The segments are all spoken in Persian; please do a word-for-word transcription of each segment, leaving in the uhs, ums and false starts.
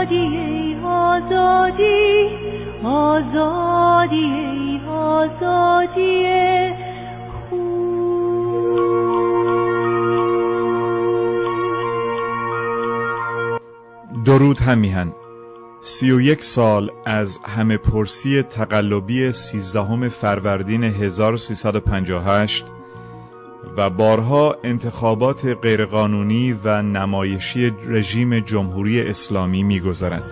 ای آزادی، آزادی ای آزادی خون. درود هم میهن. سی و یک سال از همه پرسی تقلبی سیزدهم فروردین هزار و سیصد و پنجاه و هشت و بارها انتخابات غیرقانونی و نمایشی رژیم جمهوری اسلامی می‌گذرد.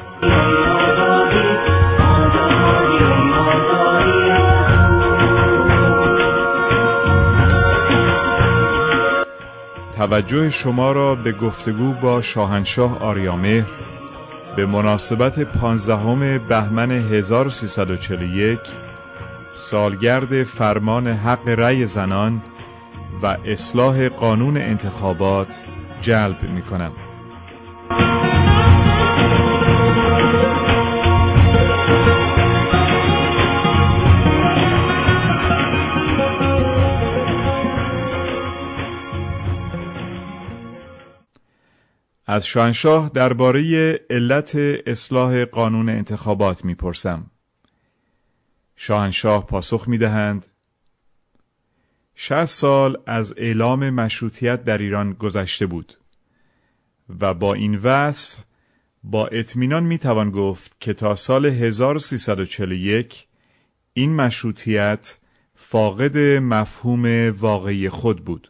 توجه شما را به گفتگو با شاهنشاه آریامهر به مناسبت پانزدهم بهمن هزار و سیصد و چهل و یک سالگرد فرمان حق رأی زنان و اصلاح قانون انتخابات جلب می کنم. از شاهنشاه درباره علت اصلاح قانون انتخابات می پرسم. شاهنشاه پاسخ می دهند: شصت سال از اعلام مشروطیت در ایران گذشته بود و با این وصف با اطمینان می توان گفت که تا سال هزار و سیصد و چهل و یک این مشروطیت فاقد مفهوم واقعی خود بود.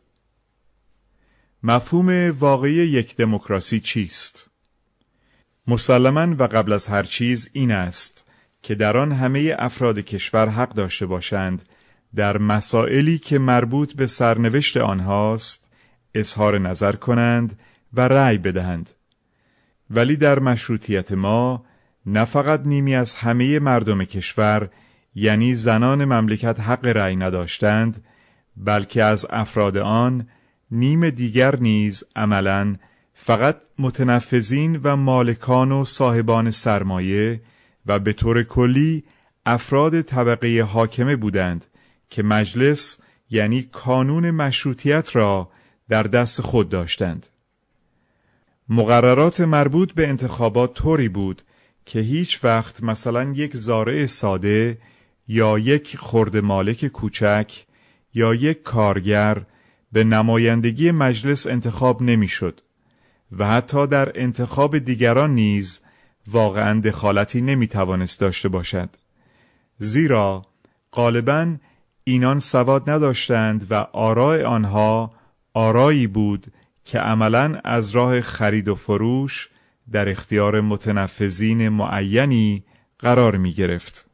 مفهوم واقعی یک دموکراسی چیست؟ مسلماً و قبل از هر چیز این است که در آن همه افراد کشور حق داشته باشند در مسائلی که مربوط به سرنوشت آنهاست اظهار نظر کنند و رأی بدهند. ولی در مشروطیت ما نه فقط نیمی از همه مردم کشور یعنی زنان مملکت حق رأی نداشتند، بلکه از افراد آن نیم دیگر نیز عملاً فقط متنفذین و مالکان و صاحبان سرمایه و به طور کلی افراد طبقه حاکمه بودند که مجلس یعنی کانون مشروطیت را در دست خود داشتند. مقررات مربوط به انتخابات طوری بود که هیچ وقت مثلا یک زارع ساده یا یک خرده مالک کوچک یا یک کارگر به نمایندگی مجلس انتخاب نمیشد و حتی در انتخاب دیگران نیز واقعاً دخالتی نمی توانست داشته باشد، زیرا غالباً اینان سواد نداشتند و آراء آنها آرایی بود که عملاً از راه خرید و فروش در اختیار متنفذین معینی قرار می گرفت.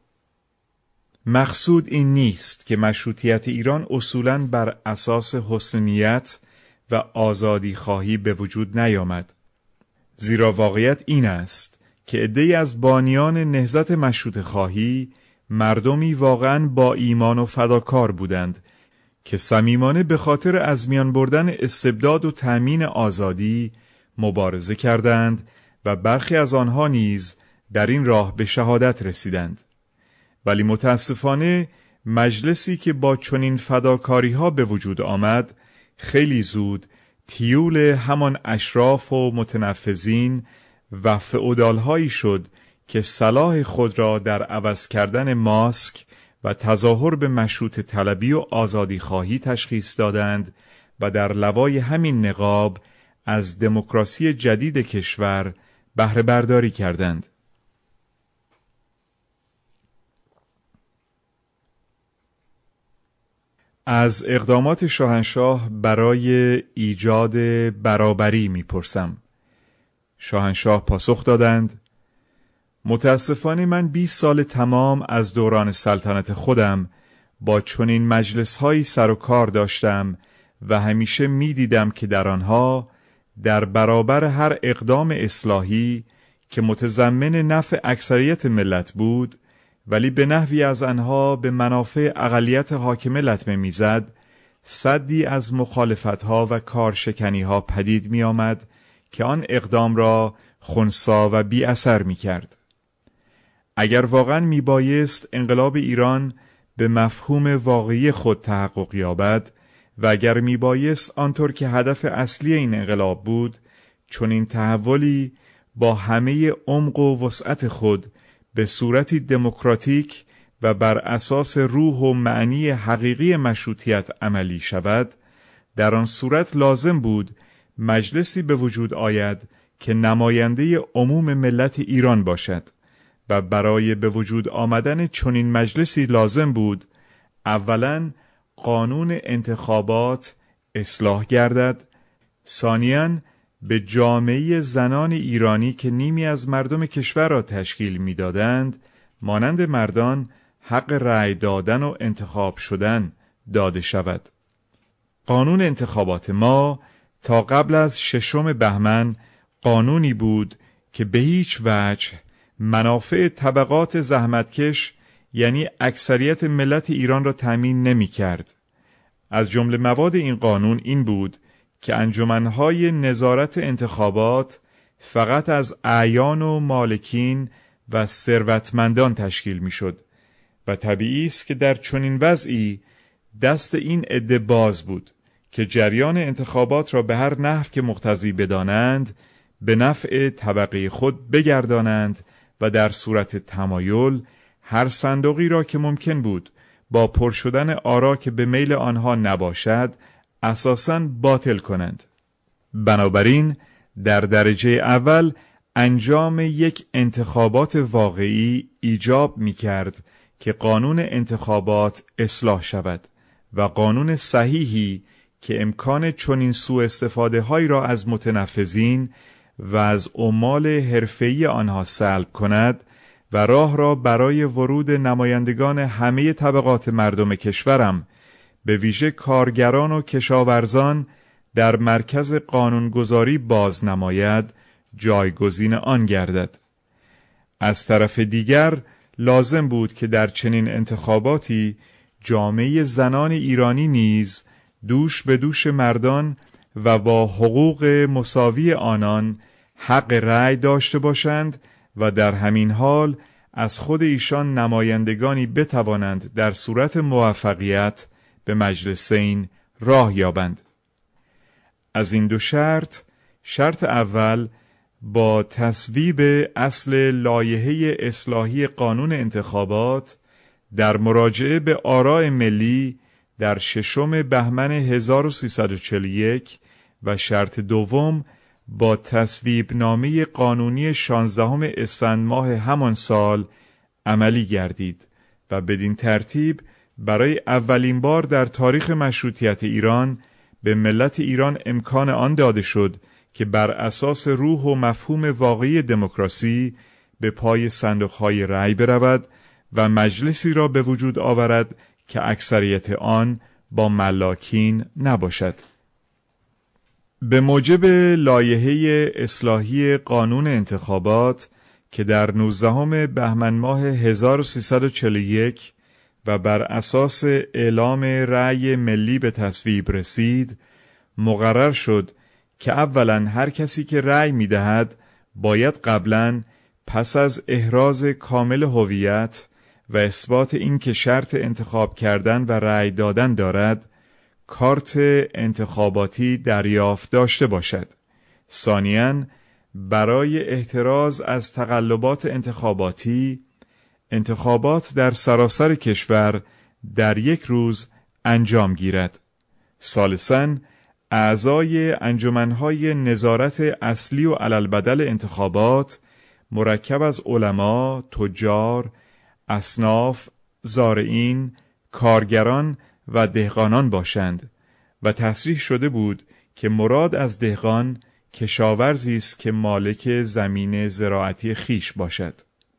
مقصود این نیست که مشروطیت ایران اصولاً بر اساس حسن نیت و آزادی خواهی به وجود نیامد، زیرا واقعیت این است که عده‌ای از بانیان نهضت مشروطه خواهی مردمی واقعاً با ایمان و فداکار بودند که صمیمانه به خاطر از میان بردن استبداد و تأمین آزادی مبارزه کردند و برخی از آنها نیز در این راه به شهادت رسیدند. ولی متاسفانه مجلسی که با چنین فداکاری ها به وجود آمد خیلی زود تیول همان اشراف و متنفذین و فئودال هایی شد که صلاح خود را در عوض کردن ماسک و تظاهر به مشروط طلبی و آزادی خواهی تشخیص دادند و در لوای همین نقاب از دموکراسی جدید کشور بهره برداری کردند. از اقدامات شاهنشاه برای ایجاد برابری میپرسم. شاهنشاه پاسخ دادند: متاسفانه من بیست سال تمام از دوران سلطنت خودم با چنین مجلس‌هایی سر و کار داشتم و همیشه می‌دیدم که در آنها در برابر هر اقدام اصلاحی که متضمن نفع اکثریت ملت بود ولی به نحوی از آنها به منافع اقلیت حاکمه لطمه میزد، صدی از مخالفتها و کارشکنیها پدید می آمد که آن اقدام را خنثی و بی اثر می کرد. اگر واقعا می بایست انقلاب ایران به مفهوم واقعی خود تحقق یابد و اگر می بایست آنطور که هدف اصلی این انقلاب بود چون این تحولی با همه عمق و وسعت خود به صورتی دموکراتیک و بر اساس روح و معنی حقیقی مشروطیت عملی شود، در آن صورت لازم بود مجلسی به وجود آید که نماینده عموم ملت ایران باشد و برای به وجود آمدن چنین مجلسی لازم بود اولاً قانون انتخابات اصلاح گردد، ثانیاً به جامعه زنان ایرانی که نیمی از مردم کشور را تشکیل می‌دادند مانند مردان حق رأی دادن و انتخاب شدن داده شود. قانون انتخابات ما تا قبل از ششم بهمن قانونی بود که به هیچ وجه منافع طبقات زحمتکش یعنی اکثریت ملت ایران را تامین نمی کرد. از جمله مواد این قانون این بود که انجمنهای نظارت انتخابات فقط از اعیان و مالکین و ثروتمندان تشکیل می شد و طبیعی است که در چنین وضعی دست این عده باز بود که جریان انتخابات را به هر نحو که مقتضی بدانند به نفع طبقه خود بگردانند و در صورت تمایل هر صندوقی را که ممکن بود با پر شدن آرا که به میل آنها نباشد اساساً باطل کنند. بنابراین در درجه اول انجام یک انتخابات واقعی ایجاب می کرد که قانون انتخابات اصلاح شود و قانون صحیحی که امکان چنین سوء استفاده هایی را از متنفذین و از عمال حرفه‌ای آنها سلب کند و راه را برای ورود نمایندگان همه طبقات مردم کشورم به ویژه کارگران و کشاورزان در مرکز قانونگذاری باز نماید جایگزین آن گردد. از طرف دیگر لازم بود که در چنین انتخاباتی جامعه زنان ایرانی نیز دوش به دوش مردان و با حقوق مساوی آنان حق رأی داشته باشند و در همین حال از خود ایشان نمایندگانی بتوانند در صورت موفقیت به مجلسین راه یابند. از این دو شرط، شرط اول با تصویب اصل لایحه اصلاحی قانون انتخابات در مراجعه به آراء ملی در ششم بهمن هزار و سیصد و چهل و یک و شرط دوم با تصویب نامه قانونی شانزدهم اسفند ماه همان سال عملی گردید و بدین ترتیب برای اولین بار در تاریخ مشروطیت ایران به ملت ایران امکان آن داده شد که بر اساس روح و مفهوم واقعی دموکراسی به پای صندوق‌های رأی برود و مجلسی را به وجود آورد که اکثریت آن با ملاکین نباشد. به موجب لایحه اصلاحی قانون انتخابات که در نوزدهم بهمن ماه هزار و سیصد و چهل و یک و بر اساس اعلام رأی ملی به تصویب رسید، مقرر شد که اولاً هر کسی که رأی می‌دهد باید قبلاً پس از احراز کامل هویت و اثبات این که شرط انتخاب کردن و رأی دادن دارد کارت انتخاباتی دریافت داشته باشد. ثانیاً برای احتراز از تقلبات انتخاباتی انتخابات در سراسر کشور در یک روز انجام گیرد. ثالثاً اعضای انجمنهای نظارت اصلی و علالبدل انتخابات مرکب از علما، تجار، اصناف، زارعین، کارگران و دهقانان باشند و تصریح شده بود که مراد از دهقان کشاورزی است که مالک زمین زراعتی خیش باشد.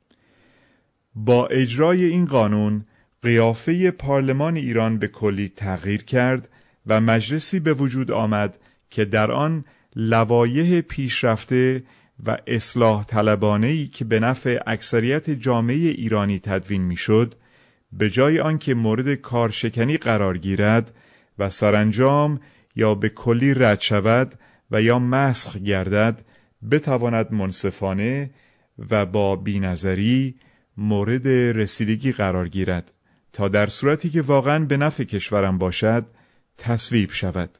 با اجرای این قانون قیافه پارلمان ایران به کلی تغییر کرد و مجلسی به وجود آمد که در آن لوایح پیشرفته و اصلاح طلبانه‌ای که به نفع اکثریت جامعه ایرانی تدوین میشد، به جای آنکه مورد کارشکنی قرار گیرد و سرانجام یا به کلی رد شود و یا مسخ گردد، بتواند منصفانه و با بی‌نظری مورد رسیدگی قرار گیرد تا در صورتی که واقعاً به نفع کشورم باشد تصویب شود.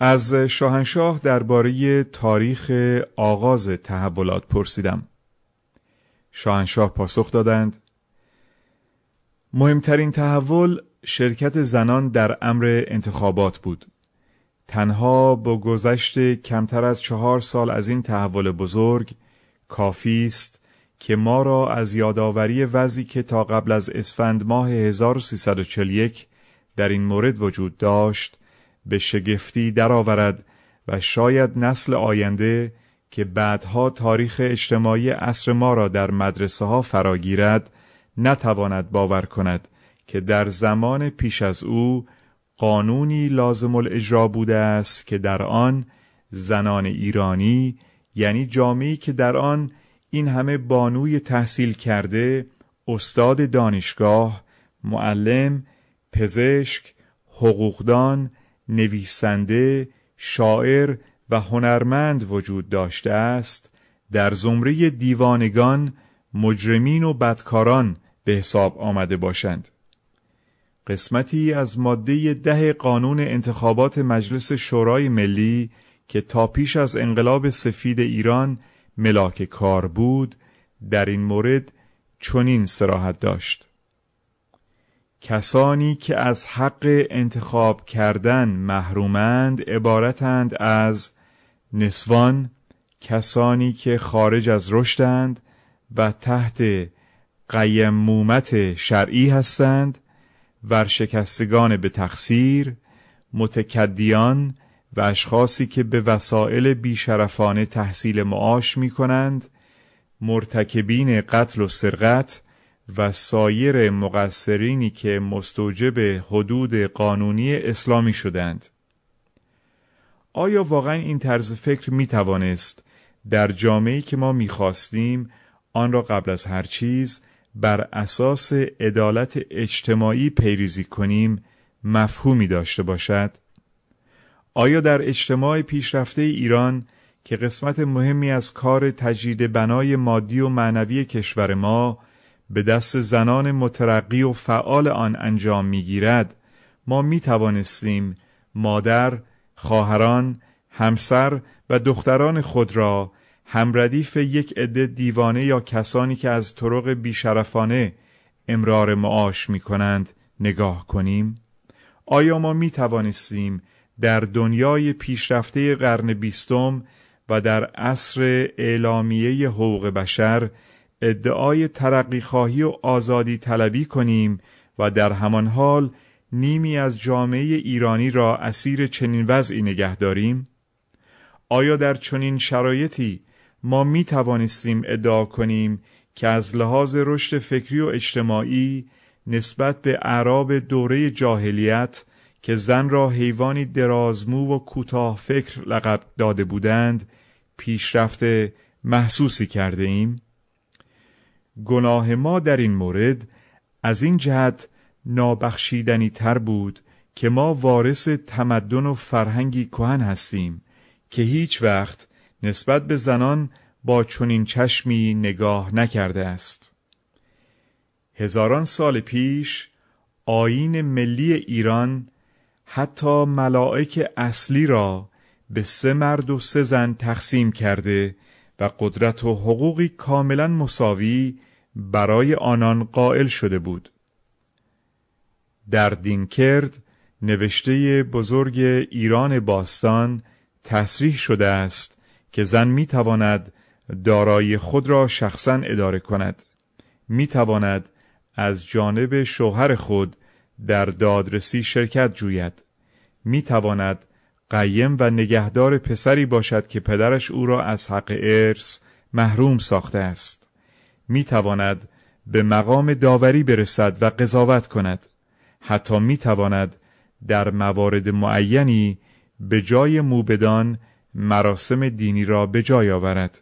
از شاهنشاه درباره تاریخ آغاز تحولات پرسیدم. شاهنشاه پاسخ دادند: مهمترین تحول شرکت زنان در امر انتخابات بود. تنها با گذشت کمتر از چهار سال از این تحول بزرگ کافی است که ما را از یادآوری وضعی که تا قبل از اسفند ماه هزار و سیصد و چهل و یک در این مورد وجود داشت به شگفتی درآورد و شاید نسل آینده که بعدها تاریخ اجتماعی عصر ما را در مدرسه ها فراگیرد نتواند باور کند که در زمان پیش از او قانونی لازم الاجرا بوده است که در آن زنان ایرانی، یعنی جامعه‌ای که در آن این همه بانوی تحصیل کرده، استاد دانشگاه، معلم، پزشک، حقوقدان، نویسنده، شاعر و هنرمند وجود داشته است، در زمره دیوانگان، مجرمین و بدکاران به حساب آمده باشند. قسمتی از ماده ده قانون انتخابات مجلس شورای ملی که تا پیش از انقلاب سفید ایران ملاک کار بود، در این مورد چنین صراحت داشت: کسانی که از حق انتخاب کردن محرومند عبارتند از نسوان، کسانی که خارج از رشدند و تحت قیمومت شرعی هستند، ورشکستگان به تقصیر، متکدیان و اشخاصی که به وسایل بیشرفانه تحصیل معاش می کنند، مرتکبین قتل و سرقت و سایر مقصرینی که مستوجب حدود قانونی اسلامی شدند. آیا واقعا این طرز فکر می توانست در جامعه‌ای که ما می خواستیم آن را قبل از هر چیز بر اساس عدالت اجتماعی پیریزی کنیم مفهومی داشته باشد؟ آیا در اجتماع پیشرفته ایران که قسمت مهمی از کار تجدید بنای مادی و معنوی کشور ما به دست زنان مترقی و فعال آن انجام می‌گیرد، ما می توانستیم مادر، خواهران، همسر و دختران خود را همردیف یک عده دیوانه یا کسانی که از طرق بیشرفانه امرار معاش می کنند نگاه کنیم؟ آیا ما می توانستیم در دنیای پیشرفته قرن بیستم و در عصر اعلامیه حقوق بشر ادعای ترقی خواهی و آزادی طلبی کنیم و در همان حال نیمی از جامعه ایرانی را اسیر چنین وضعی نگه داریم؟ آیا در چنین شرایطی ما می توانستیم ادعا کنیم که از لحاظ رشد فکری و اجتماعی نسبت به اعراب دوره جاهلیت که زن را حیوانی درازمو و کوتاه فکر لقب داده بودند پیشرفت محسوسی کرده ایم؟ گناه ما در این مورد از این جهت نابخشیدنی تر بود که ما وارث تمدن و فرهنگی کهن هستیم که هیچ وقت نسبت به زنان با چنین چشمی نگاه نکرده است. هزاران سال پیش آیین ملی ایران حتی ملائک اصلی را به سه مرد و سه زن تقسیم کرده و قدرت و حقوقی کاملا مساوی برای آنان قائل شده بود. در دینکرد نوشته بزرگ ایران باستان تصریح شده است که زن می تواند دارایی خود را شخصا اداره کند، می تواند از جانب شوهر خود در دادرسی شرکت جوید، می تواند قیم و نگهدار پسری باشد که پدرش او را از حق ارث محروم ساخته است، می تواند به مقام داوری برسد و قضاوت کند، حتی می تواند در موارد معینی به جای موبدان مراسم دینی را به جای آورد.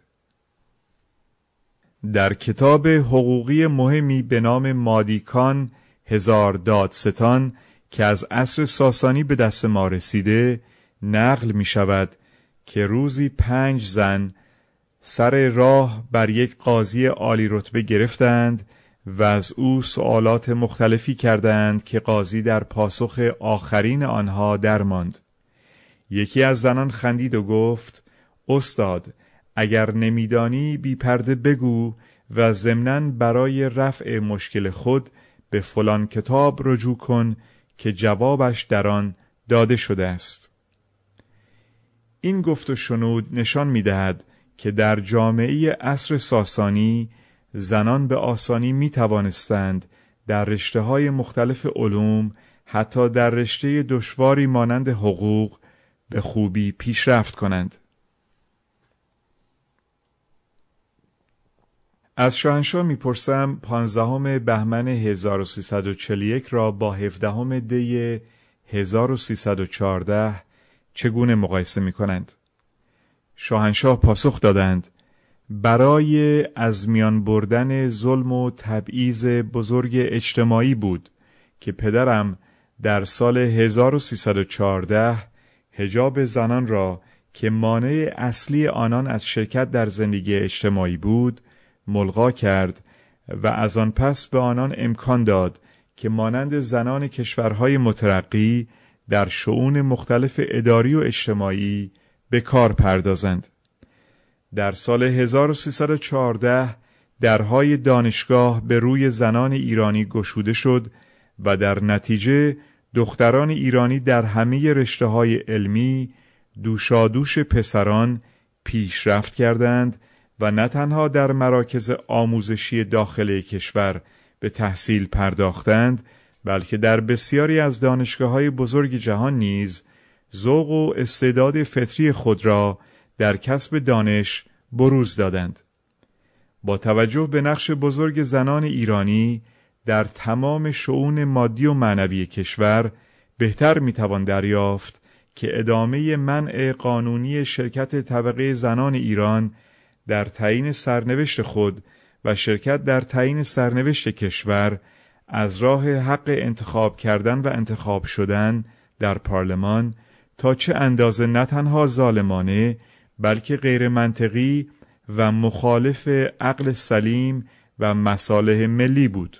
در کتاب حقوقی مهمی به نام مادیکان هزار دادستان که از عصر ساسانی به دست ما رسیده نقل می شود که روزی پنج زن سر راه بر یک قاضی عالی رتبه گرفتند و از او سؤالات مختلفی کردند که قاضی در پاسخ آخرین آنها درماند. یکی از زنان خندید و گفت: استاد، اگر نمیدانی بی پرده بگو و ضمناً برای رفع مشکل خود به فلان کتاب رجوع کن که جوابش در آن داده شده است. این گفت و شنود نشان می‌دهد که در جامعه عصر ساسانی زنان به آسانی می توانستند در رشته‌های مختلف علوم، حتی در رشته دشواری مانند حقوق، به خوبی پیشرفت کنند. از شاهنشاه میپرسم پانزدهم بهمن هزار و سیصد و چهل و یک را با هفدهم دی هزار و سیصد و چهارده چگونه مقایسه میکنند؟ شاهنشاه پاسخ دادند: برای از میان بردن ظلم و تبعیض بزرگ اجتماعی بود که پدرم در سال هزار و سیصد و چهارده حجاب زنان را که مانع اصلی آنان از شرکت در زندگی اجتماعی بود ملغا کرد و از آن پس به آنان امکان داد که مانند زنان کشورهای مترقی در شؤون مختلف اداری و اجتماعی به کار پردازند. در سال هزار و سیصد و چهارده درهای دانشگاه به روی زنان ایرانی گشوده شد و در نتیجه دختران ایرانی در همه رشته‌های علمی دوشادوش پسران پیشرفت کردند و نه تنها در مراکز آموزشی داخل کشور به تحصیل پرداختند، بلکه در بسیاری از دانشگاه‌های بزرگ جهان نیز ذوق و استعداد فطری خود را در کسب دانش بروز دادند. با توجه به نقش بزرگ زنان ایرانی در تمام شؤون مادی و معنوی کشور، بهتر میتوان دریافت که ادامه منع قانونی شرکت طبقه زنان ایران در تعیین سرنوشت خود و شرکت در تعیین سرنوشت کشور از راه حق انتخاب کردن و انتخاب شدن در پارلمان تا چه اندازه نه تنها ظالمانه بلکه غیر منطقی و مخالف عقل سلیم و مصالح ملی بود.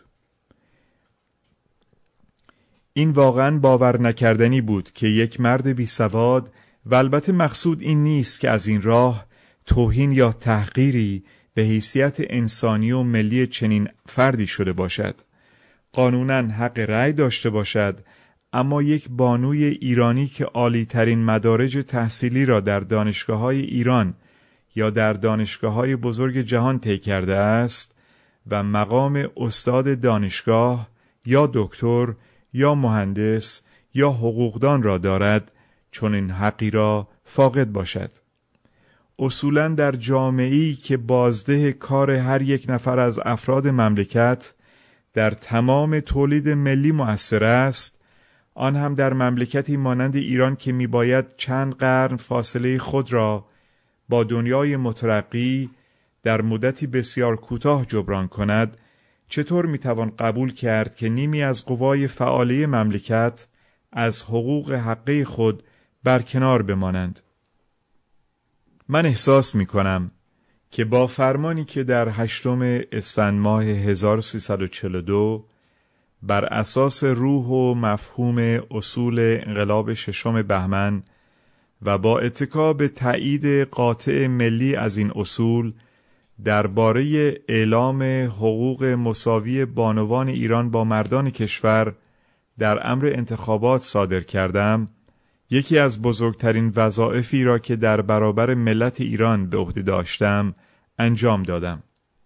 این واقعاً باور نکردنی بود که یک مرد بی سواد، و البته مقصود این نیست که از این راه توهین یا تحقیری به حیثیت انسانی و ملی چنین فردی شده باشد، قانوناً حق رأی داشته باشد، اما یک بانوی ایرانی که عالی ترین مدارج تحصیلی را در دانشگاه‌های ایران یا در دانشگاه‌های بزرگ جهان طی کرده است و مقام استاد دانشگاه یا دکتر یا مهندس یا حقوقدان را دارد، چون این حقی را فاقد باشد. اصولاً در جامعه‌ای که بازده کار هر یک نفر از افراد مملکت در تمام تولید ملی مؤثر است، آن هم در مملکتی مانند ایران که میباید چند قرن فاصله خود را با دنیای مترقی در مدتی بسیار کوتاه جبران کند، چطور میتوان قبول کرد که نیمی از قوای فعاله مملکت از حقوق حقی خود برکنار بمانند؟ من احساس میکنم که با فرمانی که در هشتم اسفند ماه هزار و سیصد و چهل و دو بر اساس روح و مفهوم اصول انقلاب ششم بهمن و با اتکا به تایید قاطع ملی از این اصول درباره اعلام حقوق مساوی بانوان ایران با مردان کشور در امر انتخابات صادر کردم، یکی از بزرگترین وظایفی را که در برابر ملت ایران به عهده داشتم انجام دادم.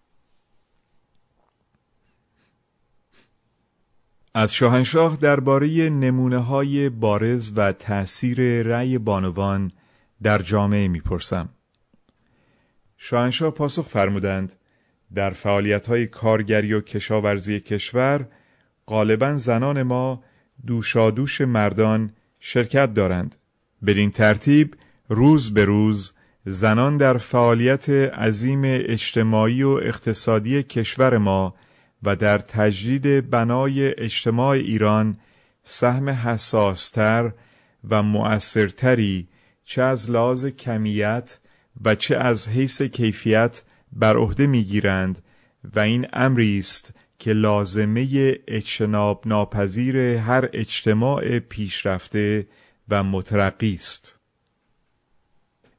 از شاهنشاه درباره نمونه‌های بارز و تأثیر رأی بانوان در جامعه می‌پرسم. شاهنشاه پاسخ فرمودند: در فعالیت‌های کارگری و کشاورزی کشور غالباً زنان ما دوشادوش مردان شرکت دارند. بدین ترتیب روز به روز زنان در فعالیت عظیم اجتماعی و اقتصادی کشور ما و در تجدید بنای اجتماع ایران سهم حساستر و مؤثرتری چه از لحاظ کمیت و چه از حیث کیفیت بر عهده میگیرند و این امری است که لازمه اجتناب ناپذیر هر اجتماع پیشرفته و مترقی است.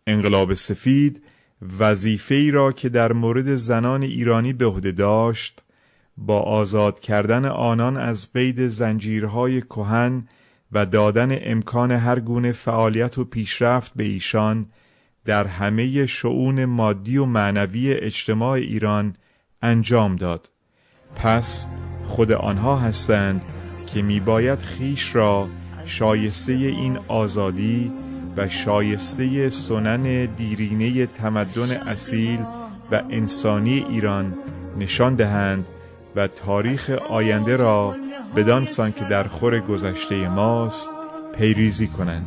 انقلاب سفید وظیفه‌ای را که در مورد زنان ایرانی به عهده داشت، با آزاد کردن آنان از قید زنجیرهای کهن و دادن امکان هر گونه فعالیت و پیشرفت به ایشان در همه شؤون مادی و معنوی اجتماع ایران انجام داد. پس خود آنها هستند که میباید خیش را شایسته این آزادی و شایسته سنن دیرینه تمدن اصیل و انسانی ایران نشان دهند و تاریخ آینده را بدان سان که در خور گذشته ماست پیریزی کنند.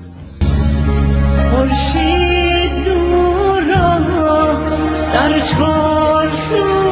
خورشید دور را در چارچوب